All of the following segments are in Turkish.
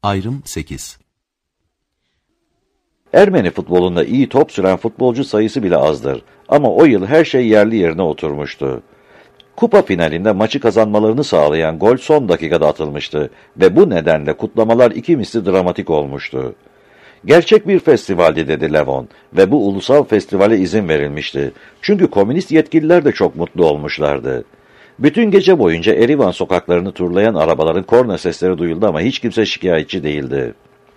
Ayrım 8. Ermeni futbolunda iyi top süren futbolcu sayısı bile azdır. Ama o yıl her şey yerli yerine oturmuştu. Kupa finalinde maçı kazanmalarını sağlayan gol son dakikada atılmıştı ve bu nedenle kutlamalar iki misli dramatik olmuştu. Gerçek bir festivaldi dedi Levon ve bu ulusal festivale izin verilmişti. Çünkü komünist yetkililer de çok mutlu olmuşlardı. Bütün gece boyunca Erivan sokaklarını turlayan arabaların korna sesleri duyuldu ama hiç kimse şikayetçi değildi.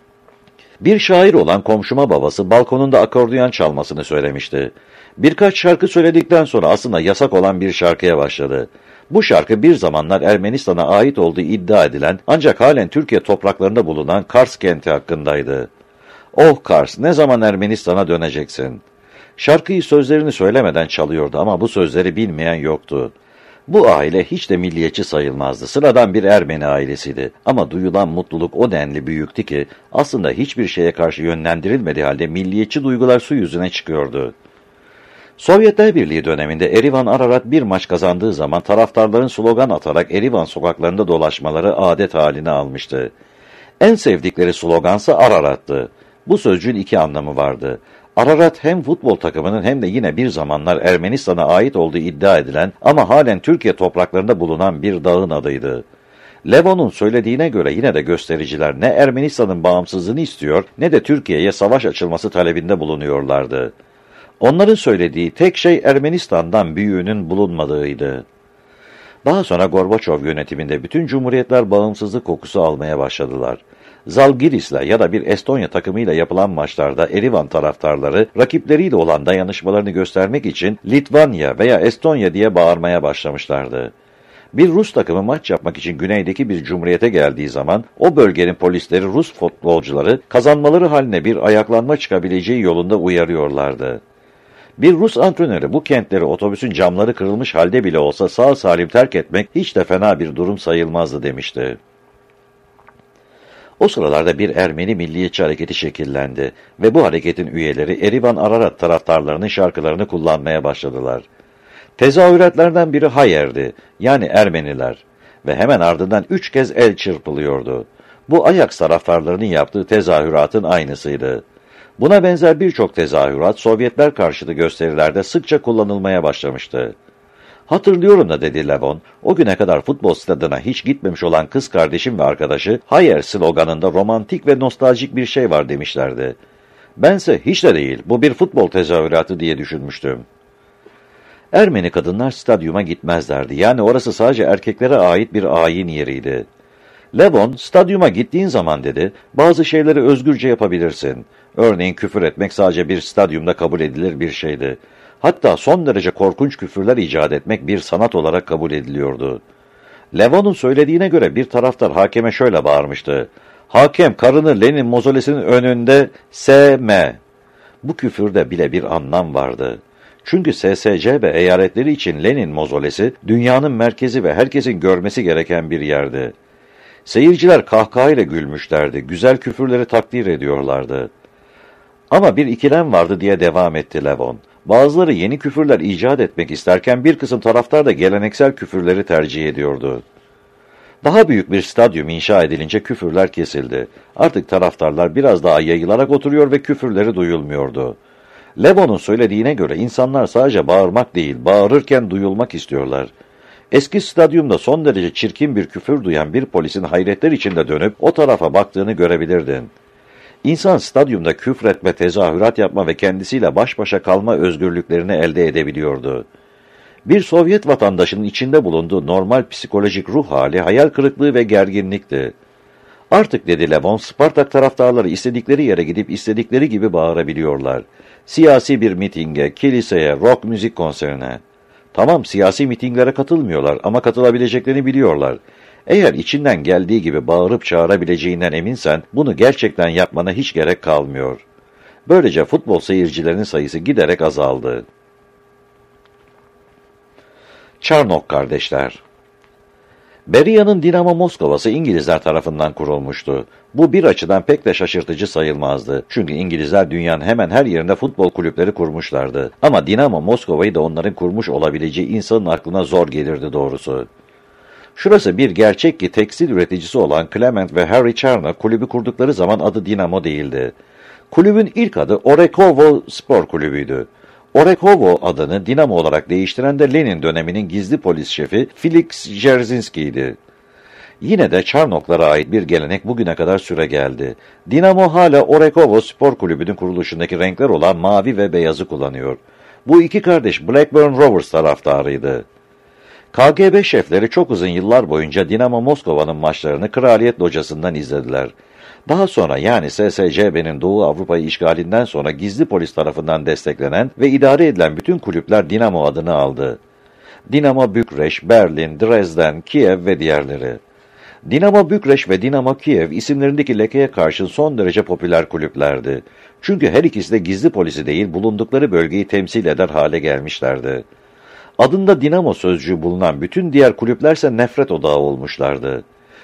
Bir şair olan komşuma babası balkonunda akordeon çalmasını söylemişti. Birkaç şarkı söyledikten sonra aslında yasak olan bir şarkıya başladı. Bu şarkı bir zamanlar Ermenistan'a ait olduğu iddia edilen ancak halen Türkiye topraklarında bulunan Kars kenti hakkındaydı. "Oh Kars, ne zaman Ermenistan'a döneceksin?" Şarkıyı sözlerini söylemeden çalıyordu ama bu sözleri bilmeyen yoktu. Bu aile hiç de milliyetçi sayılmazdı. Sıradan bir Ermeni ailesiydi. Ama duyulan mutluluk o denli büyüktü ki aslında hiçbir şeye karşı yönlendirilmediği halde milliyetçi duygular su yüzüne çıkıyordu. Sovyetler Birliği döneminde Erivan Ararat bir maç kazandığı zaman taraftarların slogan atarak Erivan sokaklarında dolaşmaları adet haline almıştı. En sevdikleri slogansa Ararat'tı. Bu sözcüğün iki anlamı vardı. Ararat hem futbol takımının hem de yine bir zamanlar Ermenistan'a ait olduğu iddia edilen ama halen Türkiye topraklarında bulunan bir dağın adıydı. Levon'un söylediğine göre yine de göstericiler ne Ermenistan'ın bağımsızlığını istiyor ne de Türkiye'ye savaş açılması talebinde bulunuyorlardı. Onların söylediği tek şey Ermenistan'dan büyüğünün bulunmadığıydı. Daha sonra Gorbaçov yönetiminde bütün cumhuriyetler bağımsızlık kokusu almaya başladılar. Zalgiris'le ya da bir Estonya takımıyla yapılan maçlarda Erivan taraftarları rakipleriyle olan dayanışmalarını göstermek için Litvanya veya Estonya diye bağırmaya başlamışlardı. Bir Rus takımı maç yapmak için güneydeki bir cumhuriyete geldiği zaman o bölgenin polisleri Rus futbolcuları kazanmaları haline bir ayaklanma çıkabileceği yolunda uyarıyorlardı. Bir Rus antrenörü bu kentleri otobüsün camları kırılmış halde bile olsa sağ salim terk etmek hiç de fena bir durum sayılmazdı demişti. O sıralarda bir Ermeni milliyetçi hareketi şekillendi ve bu hareketin üyeleri Erivan Ararat taraftarlarının şarkılarını kullanmaya başladılar. Tezahüratlardan biri Hayer'di, yani Ermeniler ve hemen ardından 3 kez el çırpılıyordu. Bu Ajax taraftarlarının yaptığı tezahüratın aynısıydı. Buna benzer birçok tezahürat Sovyetler karşıtı gösterilerde sıkça kullanılmaya başlamıştı. "Hatırlıyorum da," dedi Levon, "o güne kadar futbol stadına hiç gitmemiş olan kız kardeşim ve arkadaşı Hayer sloganında romantik ve nostaljik bir şey var demişlerdi. Bense hiç de değil, bu bir futbol tezahüratı diye düşünmüştüm." Ermeni kadınlar stadyuma gitmezlerdi. Yani orası sadece erkeklere ait bir ayin yeriydi. Levon, "Stadyuma gittiğin zaman," dedi, "bazı şeyleri özgürce yapabilirsin. Örneğin küfür etmek sadece bir stadyumda kabul edilir bir şeydi. Hatta son derece korkunç küfürler icat etmek bir sanat olarak kabul ediliyordu." Levon'un söylediğine göre bir taraftar hakeme şöyle bağırmıştı: "Hakem, karını Lenin mozolesinin önünde S.M." Bu küfürde bile bir anlam vardı. Çünkü SSC ve eyaletleri için Lenin mozolesi dünyanın merkezi ve herkesin görmesi gereken bir yerdi. Seyirciler kahkahayla gülmüşlerdi, güzel küfürleri takdir ediyorlardı. Ama bir ikilem vardı diye devam etti Levon. Bazıları yeni küfürler icat etmek isterken bir kısım taraftar da geleneksel küfürleri tercih ediyordu. Daha büyük bir stadyum inşa edilince küfürler kesildi. Artık taraftarlar biraz daha yayılarak oturuyor ve küfürleri duyulmuyordu. Levon'un söylediğine göre insanlar sadece bağırmak değil, bağırırken duyulmak istiyorlar. Eski stadyumda son derece çirkin bir küfür duyan bir polisin hayretler içinde dönüp o tarafa baktığını görebilirdin. İnsan stadyumda küfretme, tezahürat yapma ve kendisiyle baş başa kalma özgürlüklerini elde edebiliyordu. Bir Sovyet vatandaşının içinde bulunduğu normal psikolojik ruh hali hayal kırıklığı ve gerginlikti. Artık, dedi Levon, Spartak taraftarları istedikleri yere gidip istedikleri gibi bağırabiliyorlar. Siyasi bir mitinge, kiliseye, rock müzik konserine. Tamam, siyasi mitinglere katılmıyorlar ama katılabileceklerini biliyorlar. Eğer içinden geldiği gibi bağırıp çağırabileceğinden eminsen, bunu gerçekten yapmana hiç gerek kalmıyor. Böylece futbol seyircilerinin sayısı giderek azaldı. Çarnok kardeşler. Beria'nın Dinamo Moskova'sı İngilizler tarafından kurulmuştu. Bu bir açıdan pek de şaşırtıcı sayılmazdı. Çünkü İngilizler dünyanın hemen her yerinde futbol kulüpleri kurmuşlardı. Ama Dinamo Moskova'yı da onların kurmuş olabileceği insanın aklına zor gelirdi doğrusu. Şurası bir gerçek ki tekstil üreticisi olan Clement ve Harry Charnock kulübü kurdukları zaman adı Dinamo değildi. Kulübün ilk adı Orekhovo Spor Kulübü'ydü. Orekhovo adını Dinamo olarak değiştiren de Lenin döneminin gizli polis şefi Felix Dzerzhinski'ydi. Yine de Charnock'lara ait bir gelenek bugüne kadar süre geldi. Dinamo hala Orekhovo Spor Kulübü'nün kuruluşundaki renkler olan mavi ve beyazı kullanıyor. Bu iki kardeş Blackburn Rovers taraftarıydı. KGB şefleri çok uzun yıllar boyunca Dinamo Moskova'nın maçlarını Kraliyet Locası'ndan izlediler. Daha sonra yani SSCB'nin Doğu Avrupa'yı işgalinden sonra gizli polis tarafından desteklenen ve idare edilen bütün kulüpler Dinamo adını aldı. Dinamo Bükreş, Berlin, Dresden, Kiev ve diğerleri. Dinamo Bükreş ve Dinamo Kiev isimlerindeki lekeye karşın son derece popüler kulüplerdi. Çünkü her ikisi de gizli polisi değil bulundukları bölgeyi temsil eder hale gelmişlerdi. Adında Dinamo sözcüğü bulunan bütün diğer kulüplerse nefret odağı olmuşlardı.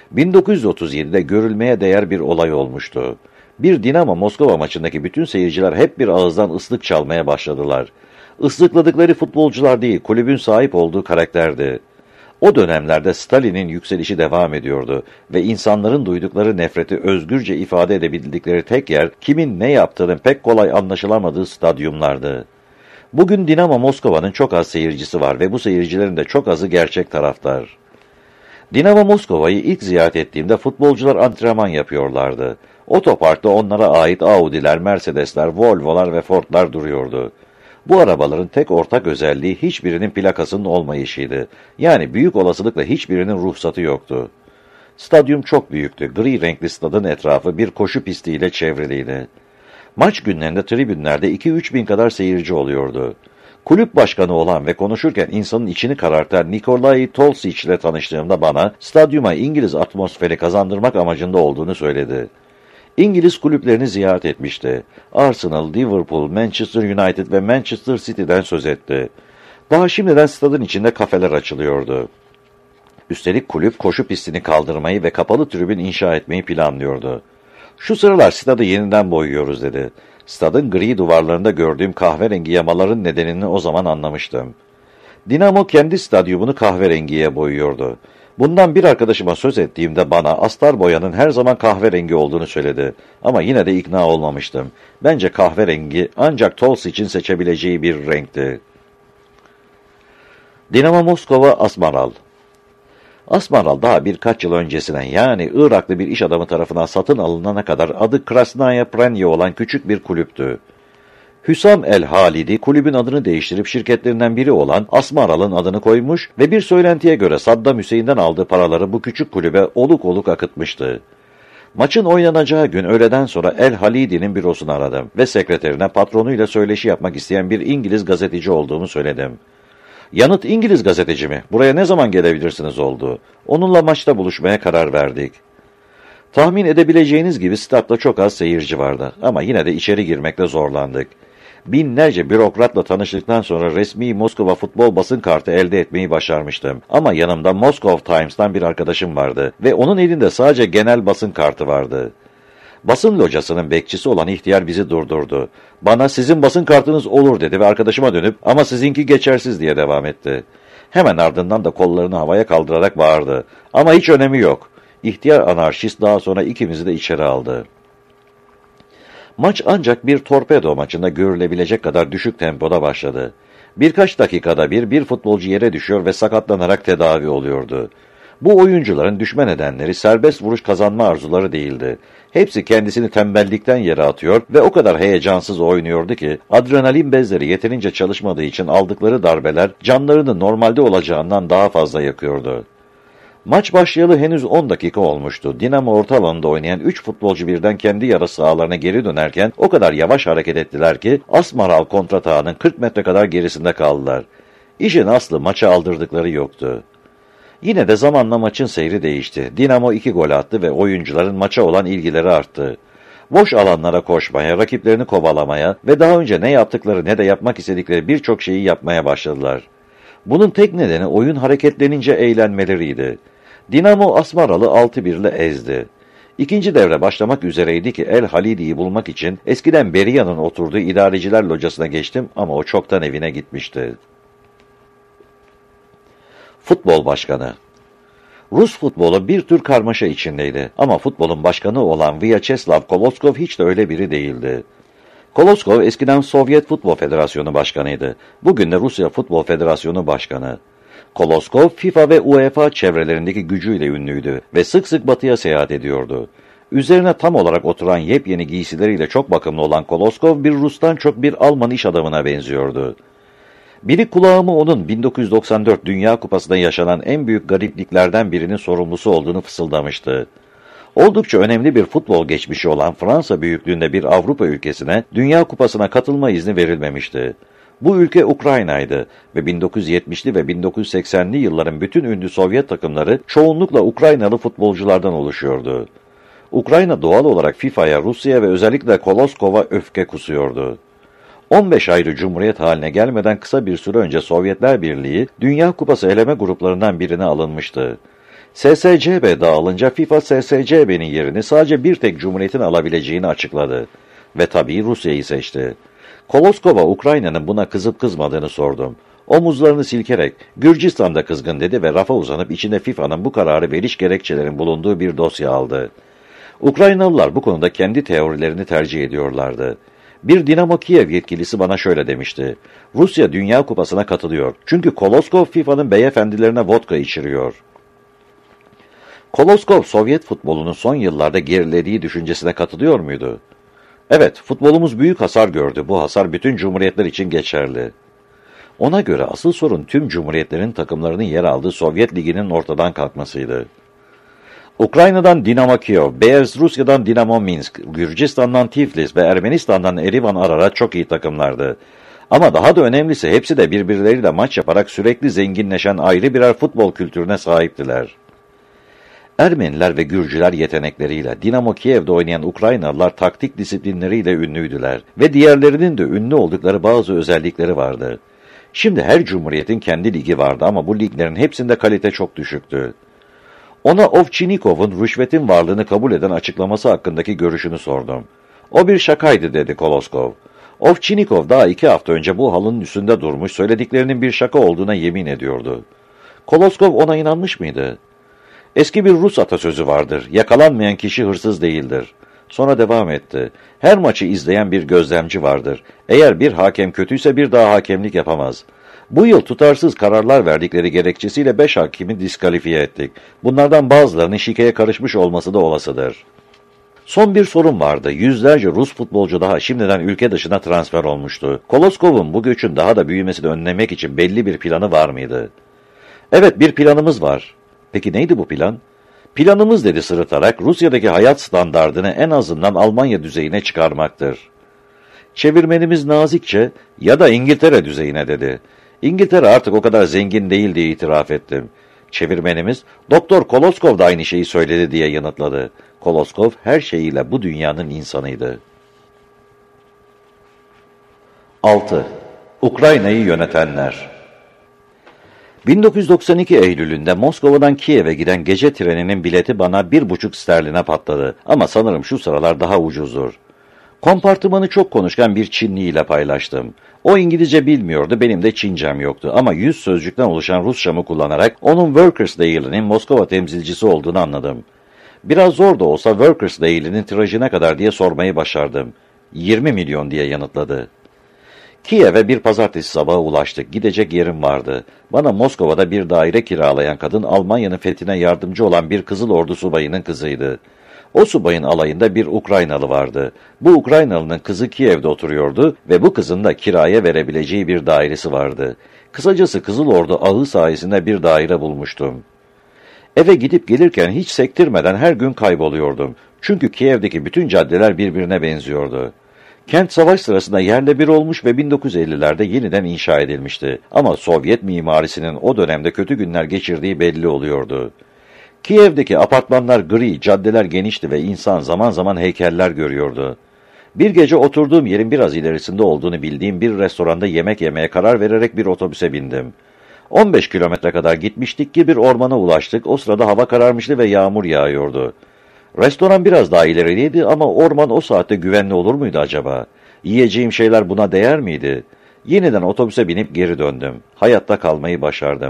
1937'de görülmeye değer bir olay olmuştu. Bir Dinamo Moskova maçındaki bütün seyirciler hep bir ağızdan ıslık çalmaya başladılar. Islıkladıkları futbolcular değil, kulübün sahip olduğu karakterdi. O dönemlerde Stalin'in yükselişi devam ediyordu ve insanların duydukları nefreti özgürce ifade edebildikleri tek yer, kimin ne yaptığının pek kolay anlaşılamadığı stadyumlardı. Bugün Dinamo Moskova'nın çok az seyircisi var ve bu seyircilerin de çok azı gerçek taraftar. Dinamo Moskova'yı ilk ziyaret ettiğimde futbolcular antrenman yapıyorlardı. Otoparkta onlara ait Audi'ler, Mercedes'ler, Volvo'lar ve Ford'lar duruyordu. Bu arabaların tek ortak özelliği hiçbirinin plakasının olmayışıydı. Yani büyük olasılıkla hiçbirinin ruhsatı yoktu. Stadyum çok büyüktü. Gri renkli stadın etrafı bir koşu pistiyle çevriliydi. Maç günlerinde tribünlerde 2-3 bin kadar seyirci oluyordu. Kulüp başkanı olan ve konuşurken insanın içini karartan Nikolay Tolsic ile tanıştığımda bana stadyuma İngiliz atmosferi kazandırmak amacında olduğunu söyledi. İngiliz kulüplerini ziyaret etmişti. Arsenal, Liverpool, Manchester United ve Manchester City'den söz etti. Daha şimdiden stadın içinde kafeler açılıyordu. Üstelik kulüp koşu pistini kaldırmayı ve kapalı tribün inşa etmeyi planlıyordu. Şu sıralar stadı yeniden boyuyoruz dedi. Stadın gri duvarlarında gördüğüm kahverengi yamaların nedenini o zaman anlamıştım. Dinamo kendi stadyumunu kahverengiye boyuyordu. Bundan bir arkadaşıma söz ettiğimde bana astar boyanın her zaman kahverengi olduğunu söyledi. Ama yine de ikna olmamıştım. Bence kahverengi ancak Tols için seçebileceği bir renkti. Dinamo Moskova Asmaral. Asmaral daha birkaç yıl öncesinden yani Iraklı bir iş adamı tarafından satın alınana kadar adı Krasnaya Prenya olan küçük bir kulüptü. Hüsam el-Halidi kulübün adını değiştirip şirketlerinden biri olan Asmaral'ın adını koymuş ve bir söylentiye göre Saddam Hüseyin'den aldığı paraları bu küçük kulübe oluk oluk akıtmıştı. Maçın oynanacağı gün öğleden sonra el-Halidi'nin bürosunu aradım ve sekreterine patronuyla söyleşi yapmak isteyen bir İngiliz gazeteci olduğumu söyledim. Yanıt İngiliz gazeteci mi? Buraya ne zaman gelebilirsiniz oldu. Onunla maçta buluşmaya karar verdik. Tahmin edebileceğiniz gibi statta çok az seyirci vardı ama yine de içeri girmekte zorlandık. Binlerce bürokratla tanıştıktan sonra resmi Moskova futbol basın kartı elde etmeyi başarmıştım. Ama yanımda Moscow Times'tan bir arkadaşım vardı ve onun elinde sadece genel basın kartı vardı. Basın locasının bekçisi olan ihtiyar bizi durdurdu. Bana sizin basın kartınız olur dedi ve arkadaşıma dönüp ama sizinki geçersiz diye devam etti. Hemen ardından da kollarını havaya kaldırarak bağırdı. Ama hiç önemi yok. İhtiyar anarşist daha sonra ikimizi de içeri aldı. Maç ancak bir torpedo maçında görülebilecek kadar düşük tempoda başladı. Birkaç dakikada bir futbolcu yere düşüyor ve sakatlanarak tedavi oluyordu. Bu oyuncuların düşme nedenleri serbest vuruş kazanma arzuları değildi. Hepsi kendisini tembellikten yere atıyor ve o kadar heyecansız oynuyordu ki adrenalin bezleri yeterince çalışmadığı için aldıkları darbeler canlarını normalde olacağından daha fazla yakıyordu. Maç başlayalı henüz 10 dakika olmuştu. Dinamo orta alanında oynayan 3 futbolcu birden kendi yarı sahalarına geri dönerken o kadar yavaş hareket ettiler ki Asmaral kontratağının 40 metre kadar gerisinde kaldılar. İşin aslı maça aldırdıkları yoktu. Yine de zamanla maçın seyri değişti. Dinamo 2 gol attı ve oyuncuların maça olan ilgileri arttı. Boş alanlara koşmaya, rakiplerini kovalamaya ve daha önce ne yaptıkları ne de yapmak istedikleri birçok şeyi yapmaya başladılar. Bunun tek nedeni oyun hareketlenince eğlenmeleriydi. Dinamo Asmaral'ı 6-1 ile ezdi. İkinci devre başlamak üzereydi ki El Halidi'yi bulmak için eskiden Beriya'nın oturduğu idareciler locasına geçtim ama o çoktan evine gitmişti. Futbol Başkanı. Rus futbolu bir tür karmaşa içindeydi ama futbolun başkanı olan Vyacheslav Koloskov hiç de öyle biri değildi. Koloskov eskiden Sovyet Futbol Federasyonu Başkanıydı. Bugün de Rusya Futbol Federasyonu Başkanı. Koloskov, FIFA ve UEFA çevrelerindeki gücüyle ünlüydü ve sık sık batıya seyahat ediyordu. Üzerine tam olarak oturan yepyeni giysileriyle çok bakımlı olan Koloskov, bir Rus'tan çok bir Alman iş adamına benziyordu. Biri kulağıma onun 1994 Dünya Kupası'nda yaşanan en büyük garipliklerden birinin sorumlusu olduğunu fısıldamıştı. Oldukça önemli bir futbol geçmişi olan Fransa büyüklüğünde bir Avrupa ülkesine Dünya Kupası'na katılma izni verilmemişti. Bu ülke Ukrayna'ydı ve 1970'li ve 1980'li yılların bütün ünlü Sovyet takımları çoğunlukla Ukraynalı futbolculardan oluşuyordu. Ukrayna doğal olarak FIFA'ya, Rusya'ya ve özellikle Koloskov'a öfke kusuyordu. 15 ayrı cumhuriyet haline gelmeden kısa bir süre önce Sovyetler Birliği, Dünya Kupası eleme gruplarından birine alınmıştı. SSCB dağılınca FIFA SSCB'nin yerini sadece bir tek cumhuriyetin alabileceğini açıkladı. Ve tabii Rusya'yı seçti. Koloskov'a Ukrayna'nın buna kızıp kızmadığını sordum. Omuzlarını silkerek, Gürcistan'da kızgın dedi ve rafa uzanıp içinde FIFA'nın bu kararı veriş gerekçelerin bulunduğu bir dosya aldı. Ukraynalılar bu konuda kendi teorilerini tercih ediyorlardı. Bir Dinamo Kiev yetkilisi bana şöyle demişti. Rusya Dünya Kupası'na katılıyor. Çünkü Koloskov FIFA'nın beyefendilerine vodka içiriyor. Koloskov, Sovyet futbolunun son yıllarda gerilediği düşüncesine katılıyor muydu? Evet, futbolumuz büyük hasar gördü. Bu hasar bütün cumhuriyetler için geçerli. Ona göre asıl sorun tüm cumhuriyetlerin takımlarının yer aldığı Sovyet Ligi'nin ortadan kalkmasıydı. Ukrayna'dan Dinamo Kiev, Beyaz Rusya'dan Dinamo Minsk, Gürcistan'dan Tiflis ve Ermenistan'dan Erivan Ararat çok iyi takımlardı. Ama daha da önemlisi hepsi de birbirleriyle maç yaparak sürekli zenginleşen ayrı birer futbol kültürüne sahiptiler. Ermeniler ve Gürcüler yetenekleriyle, Dinamo Kiev'de oynayan Ukraynalılar taktik disiplinleriyle ünlüydüler ve diğerlerinin de ünlü oldukları bazı özellikleri vardı. Şimdi her cumhuriyetin kendi ligi vardı ama bu liglerin hepsinde kalite çok düşüktü. Ona Ovçinikov'un rüşvetin varlığını kabul eden açıklaması hakkındaki görüşünü sordum. O bir şakaydı dedi Koloskov. Ovçinikov daha 2 hafta önce bu halının üstünde durmuş, söylediklerinin bir şaka olduğuna yemin ediyordu. Koloskov ona inanmış mıydı? Eski bir Rus atasözü vardır, yakalanmayan kişi hırsız değildir. Sonra devam etti. Her maçı izleyen bir gözlemci vardır. Eğer bir hakem kötüyse bir daha hakemlik yapamaz. Bu yıl tutarsız kararlar verdikleri gerekçesiyle 5 hakimi diskalifiye ettik. Bunlardan bazılarının şikeye karışmış olması da olasıdır. Son bir sorun vardı. Yüzlerce Rus futbolcu daha şimdiden ülke dışına transfer olmuştu. Koloskov'un bu göçün daha da büyümesini önlemek için belli bir planı var mıydı? Evet, bir planımız var. Peki neydi bu plan? Planımız dedi sırıtarak Rusya'daki hayat standardını en azından Almanya düzeyine çıkarmaktır. Çevirmenimiz nazikçe ya da İngiltere düzeyine dedi. İngiltere artık o kadar zengin değil diye itiraf ettim. Çevirmenimiz Doktor Koloskov da aynı şeyi söyledi diye yanıtladı. Koloskov her şeyiyle bu dünyanın insanıydı. 6. Ukrayna'yı yönetenler 1992 Eylül'ünde Moskova'dan Kiev'e giden gece treninin bileti bana 1,5 sterline patladı. Ama sanırım şu sıralar daha ucuzdur. Kompartımanı çok konuşkan bir Çinli ile paylaştım. O İngilizce bilmiyordu, benim de Çincem yoktu. Ama 100 sözcükten oluşan Rusçamı kullanarak onun Workers Daily'nin Moskova temsilcisi olduğunu anladım. Biraz zor da olsa Workers Daily'nin tirajı ne kadar diye sormayı başardım. 20 milyon diye yanıtladı. Kiev'e bir pazartesi sabahı ulaştık. Gidecek yerim vardı. Bana Moskova'da bir daire kiralayan kadın Almanya'nın fethine yardımcı olan bir Kızıl Ordu subayının kızıydı. O subayın alayında bir Ukraynalı vardı. Bu Ukraynalı'nın kızı Kiev'de oturuyordu ve bu kızın da kiraya verebileceği bir dairesi vardı. Kısacası Kızıl Ordu ağı sayesinde bir daire bulmuştum. Eve gidip gelirken hiç sektirmeden her gün kayboluyordum. Çünkü Kiev'deki bütün caddeler birbirine benziyordu. Kent savaş sırasında yerle bir olmuş ve 1950'lerde yeniden inşa edilmişti. Ama Sovyet mimarisinin o dönemde kötü günler geçirdiği belli oluyordu. Kiev'deki apartmanlar gri, caddeler genişti ve insan zaman zaman heykeller görüyordu. Bir gece oturduğum yerin biraz ilerisinde olduğunu bildiğim bir restoranda yemek yemeye karar vererek bir otobüse bindim. 15 kilometre kadar gitmiştik ki bir ormana ulaştık. O sırada hava kararmıştı ve yağmur yağıyordu. Restoran biraz daha ilerideydi ama orman o saatte güvenli olur muydu acaba? Yiyeceğim şeyler buna değer miydi? Yeniden otobüse binip geri döndüm. Hayatta kalmayı başardım.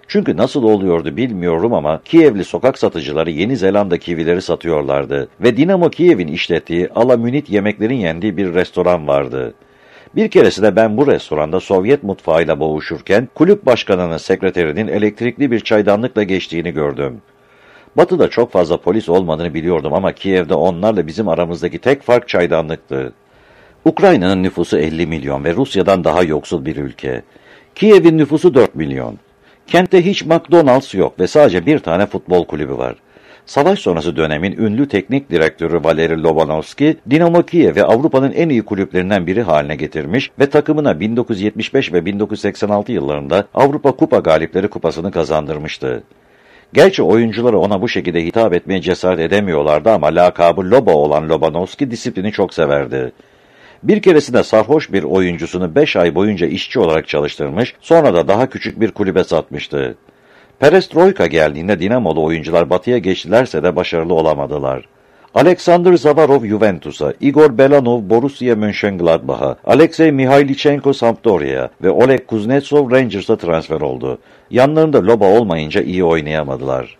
Çünkü nasıl oluyordu bilmiyorum ama Kievli sokak satıcıları Yeni Zelanda kivileri satıyorlardı ve Dinamo Kiev'in işlettiği ala Münit yemeklerin yendiği bir restoran vardı. Bir keresinde ben bu restoranda Sovyet mutfağıyla boğuşurken kulüp başkanının sekreterinin elektrikli bir çaydanlıkla geçtiğini gördüm. Batı'da çok fazla polis olmadığını biliyordum ama Kiev'de onlarla bizim aramızdaki tek fark çaydanlıktı. Ukrayna'nın nüfusu 50 milyon ve Rusya'dan daha yoksul bir ülke. Kiev'in nüfusu 4 milyon. Kentte hiç McDonald's yok ve sadece bir tane futbol kulübü var. Savaş sonrası dönemin ünlü teknik direktörü Valeri Lobanovski, Dinamo Kiev'i Avrupa'nın en iyi kulüplerinden biri haline getirmiş ve takımına 1975 ve 1986 yıllarında Avrupa Kupa Galipleri Kupası'nı kazandırmıştı. Gerçi oyuncuları ona bu şekilde hitap etmeye cesaret edemiyorlardı ama lakabı Loba olan Lobanovski disiplini çok severdi. Bir keresinde sarhoş bir oyuncusunu 5 ay boyunca işçi olarak çalıştırmış, sonra da daha küçük bir kulübe satmıştı. Perestroika geldiğinde Dinamolu oyuncular batıya geçtilerse de başarılı olamadılar. Alexander Zavarov Juventus'a, Igor Belanov Borussia Mönchengladbach'a, Alexey Mihailichenko Sampdoria'ya ve Oleg Kuznetsov Rangers'a transfer oldu. Yanlarında Loba olmayınca iyi oynayamadılar.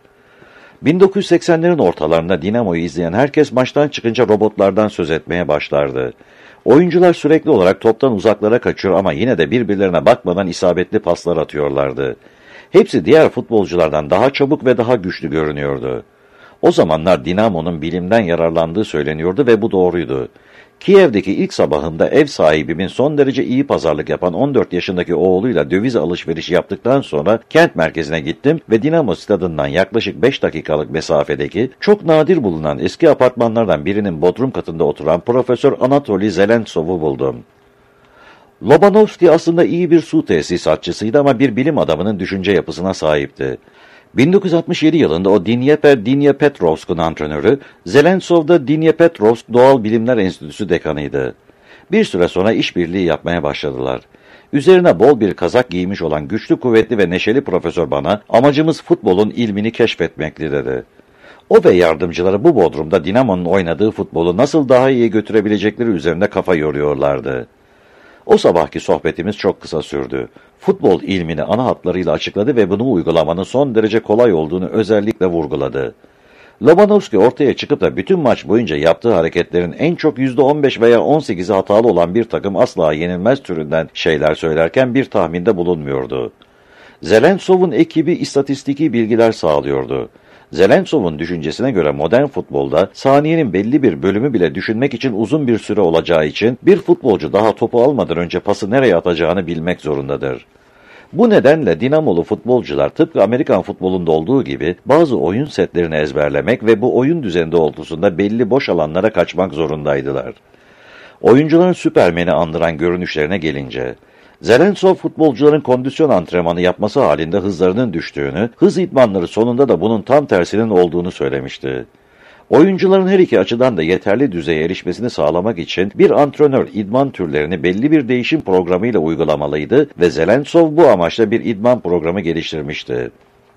1980'lerin ortalarında Dinamo'yu izleyen herkes maçtan çıkınca robotlardan söz etmeye başlardı. Oyuncular sürekli olarak toptan uzaklara kaçıyor ama yine de birbirlerine bakmadan isabetli paslar atıyorlardı. Hepsi diğer futbolculardan daha çabuk ve daha güçlü görünüyordu. O zamanlar Dinamo'nun bilimden yararlandığı söyleniyordu ve bu doğruydu. Kiev'deki ilk sabahımda ev sahibimin son derece iyi pazarlık yapan 14 yaşındaki oğluyla döviz alışverişi yaptıktan sonra kent merkezine gittim ve Dinamo stadından yaklaşık 5 dakikalık mesafedeki çok nadir bulunan eski apartmanlardan birinin bodrum katında oturan Profesör Anatoli Zelentsov'u buldum. Lobanovski aslında iyi bir su tesisatçısıydı ama bir bilim adamının düşünce yapısına sahipti. 1967 yılında o Dnyepetrovsk'un antrenörü, Zelentsov da Dnyepetrovsk Doğal Bilimler Enstitüsü dekanıydı. Bir süre sonra işbirliği yapmaya başladılar. Üzerine bol bir kazak giymiş olan güçlü, kuvvetli ve neşeli profesör bana, amacımız futbolun ilmini keşfetmekti dedi. O ve yardımcıları bu bodrumda Dinamo'nun oynadığı futbolu nasıl daha iyi götürebilecekleri üzerinde kafa yoruyorlardı. O sabahki sohbetimiz çok kısa sürdü. Futbol ilmini ana hatlarıyla açıkladı ve bunu uygulamanın son derece kolay olduğunu özellikle vurguladı. Lobanovski ortaya çıkıp da bütün maç boyunca yaptığı hareketlerin en çok %15 veya 18'i hatalı olan bir takım asla yenilmez türünden şeyler söylerken bir tahminde bulunmuyordu. Zelentsov'un ekibi istatistiki bilgiler sağlıyordu. Zelentsov'un düşüncesine göre modern futbolda saniyenin belli bir bölümü bile düşünmek için uzun bir süre olacağı için bir futbolcu daha topu almadan önce pası nereye atacağını bilmek zorundadır. Bu nedenle Dinamolu futbolcular tıpkı Amerikan futbolunda olduğu gibi bazı oyun setlerini ezberlemek ve bu oyun düzeni doğrultusunda belli boş alanlara kaçmak zorundaydılar. Oyuncuların Süpermen'i andıran görünüşlerine gelince, Zelentsov futbolcuların kondisyon antrenmanı yapması halinde hızlarının düştüğünü, hız idmanları sonunda da bunun tam tersinin olduğunu söylemişti. Oyuncuların her iki açıdan da yeterli düzeye erişmesini sağlamak için bir antrenör idman türlerini belli bir değişim programıyla uygulamalıydı ve Zelentsov bu amaçla bir idman programı geliştirmişti.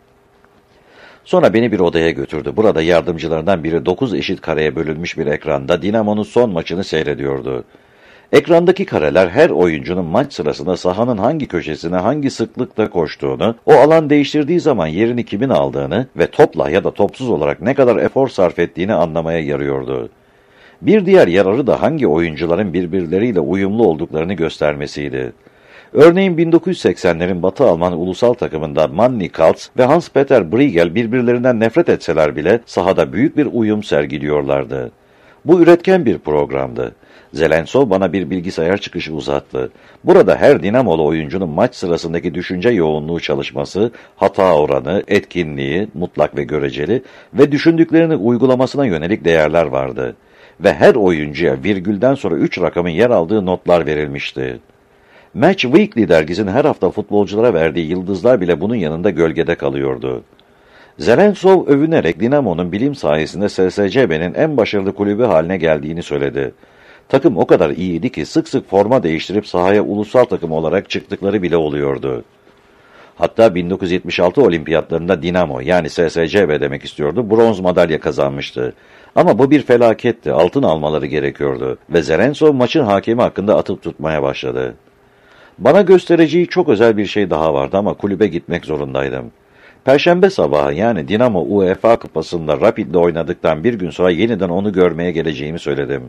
Sonra beni bir odaya götürdü. Burada yardımcılarından biri 9 eşit kareye bölünmüş bir ekranda Dinamo'nun son maçını seyrediyordu. Ekrandaki kareler her oyuncunun maç sırasında sahanın hangi köşesine hangi sıklıkta koştuğunu, o alan değiştirdiği zaman yerini kimin aldığını ve topla ya da topsuz olarak ne kadar efor sarf ettiğini anlamaya yarıyordu. Bir diğer yararı da hangi oyuncuların birbirleriyle uyumlu olduklarını göstermesiydi. Örneğin 1980'lerin Batı Alman ulusal takımında Manny Kaltz ve Hans-Peter Briegel birbirlerinden nefret etseler bile sahada büyük bir uyum sergiliyorlardı. Bu üretken bir programdı. Zelentsov bana bir bilgisayar çıkışı uzattı. Burada her Dinamolu oyuncunun maç sırasındaki düşünce yoğunluğu çalışması, hata oranı, etkinliği, mutlak ve göreceli ve düşündüklerini uygulamasına yönelik değerler vardı. Ve her oyuncuya virgülden sonra 3 rakamın yer aldığı notlar verilmişti. Match Weekly dergisinin her hafta futbolculara verdiği yıldızlar bile bunun yanında gölgede kalıyordu. Zelentsov övünerek Dinamo'nun bilim sayesinde SSCB'nin en başarılı kulübü haline geldiğini söyledi. Takım o kadar iyiydi ki sık sık forma değiştirip sahaya ulusal takım olarak çıktıkları bile oluyordu. Hatta 1976 olimpiyatlarında Dinamo yani SSCB demek istiyordu, bronz madalya kazanmıştı. Ama bu bir felaketti, altın almaları gerekiyordu ve Zelentsov maçın hakemi hakkında atıp tutmaya başladı. Bana göstereceği çok özel bir şey daha vardı ama kulübe gitmek zorundaydım. Perşembe sabahı yani Dinamo UEFA Kupası'nda Rapid'le oynadıktan bir gün sonra yeniden onu görmeye geleceğimi söyledim.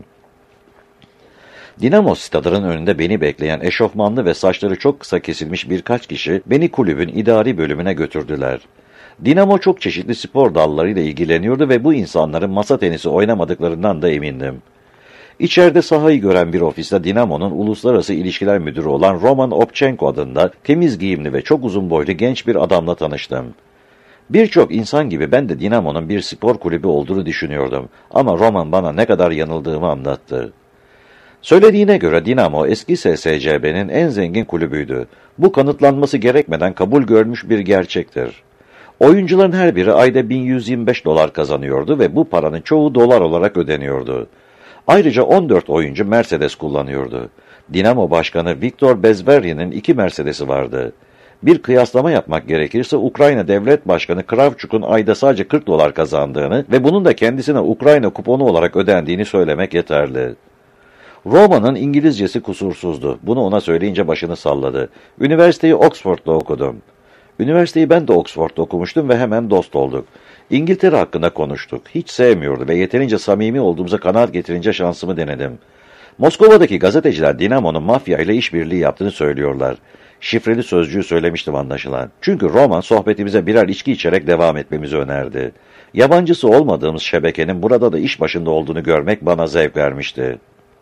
Dinamo stadının önünde beni bekleyen eşofmanlı ve saçları çok kısa kesilmiş birkaç kişi beni kulübün idari bölümüne götürdüler. Dinamo çok çeşitli spor dallarıyla ilgileniyordu ve bu insanların masa tenisi oynamadıklarından da emindim. İçeride sahayı gören bir ofiste Dinamo'nun uluslararası ilişkiler müdürü olan Roman Opchenko adında temiz giyimli ve çok uzun boylu genç bir adamla tanıştım. Birçok insan gibi ben de Dinamo'nun bir spor kulübü olduğunu düşünüyordum ama Roman bana ne kadar yanıldığımı anlattı. Söylediğine göre Dinamo eski SSCB'nin en zengin kulübüydü. Bu kanıtlanması gerekmeden kabul görmüş bir gerçektir. Oyuncuların her biri ayda 1125 dolar kazanıyordu ve bu paranın çoğu dolar olarak ödeniyordu. Ayrıca 14 oyuncu Mercedes kullanıyordu. Dinamo Başkanı Viktor Bezveryan'ın 2 Mercedes'i vardı. Bir kıyaslama yapmak gerekirse Ukrayna Devlet Başkanı Kravchuk'un ayda sadece 40 dolar kazandığını ve bunun da kendisine Ukrayna kuponu olarak ödendiğini söylemek yeterli. Roma'nın İngilizcesi kusursuzdu. Bunu ona söyleyince başını salladı. Üniversiteyi Oxford'da okudum. Üniversiteyi ben de Oxford'da okumuştum ve hemen dost olduk. İngiltere hakkında konuştuk. Hiç sevmiyordu ve yeterince samimi olduğumuza kanaat getirince şansımı denedim. Moskova'daki gazeteciler Dinamo'nun mafya ile işbirliği yaptığını söylüyorlar. Şifreli sözcüğü söylemiştim anlaşılan. Çünkü Roman sohbetimize birer içki içerek devam etmemizi önerdi. Yabancısı olmadığımız şebekenin burada da iş başında olduğunu görmek bana zevk vermişti.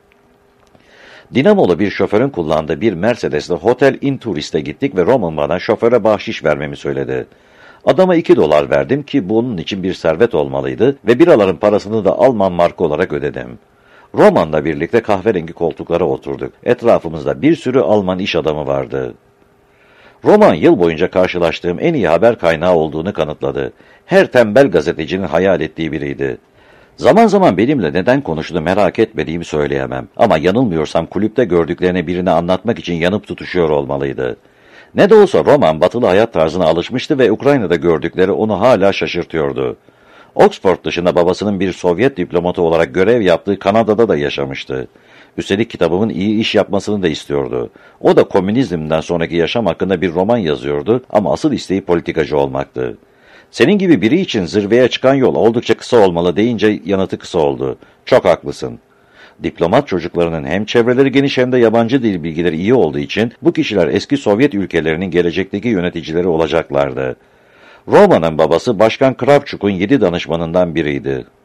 Dinamolu bir şoförün kullandığı bir Mercedes'le Hotel Intourist'e gittik ve Roman bana şoföre bahşiş vermemi söyledi. Adama 2 dolar verdim ki bunun için bir servet olmalıydı ve biraların parasını da Alman marka olarak ödedim. Roman'la birlikte kahverengi koltuklara oturduk. Etrafımızda bir sürü Alman iş adamı vardı. Roman yıl boyunca karşılaştığım en iyi haber kaynağı olduğunu kanıtladı. Her tembel gazetecinin hayal ettiği biriydi. Zaman zaman benimle neden konuştuğunu merak etmediğimi söyleyemem. Ama yanılmıyorsam kulüpte gördüklerini birine anlatmak için yanıp tutuşuyor olmalıydı. Ne de olsa Roman batılı hayat tarzına alışmıştı ve Ukrayna'da gördükleri onu hala şaşırtıyordu. Oxford dışında babasının bir Sovyet diplomatı olarak görev yaptığı Kanada'da da yaşamıştı. Üstelik kitabımın iyi iş yapmasını da istiyordu. O da komünizmden sonraki yaşam hakkında bir roman yazıyordu ama asıl isteği politikacı olmaktı. Senin gibi biri için zirveye çıkan yol oldukça kısa olmalı deyince yanıtı kısa oldu. Çok haklısın. Diplomat çocuklarının hem çevreleri geniş hem de yabancı dil bilgileri iyi olduğu için bu kişiler eski Sovyet ülkelerinin gelecekteki yöneticileri olacaklardı. Roma'nın babası Başkan Kravchuk'un 7 danışmanından biriydi.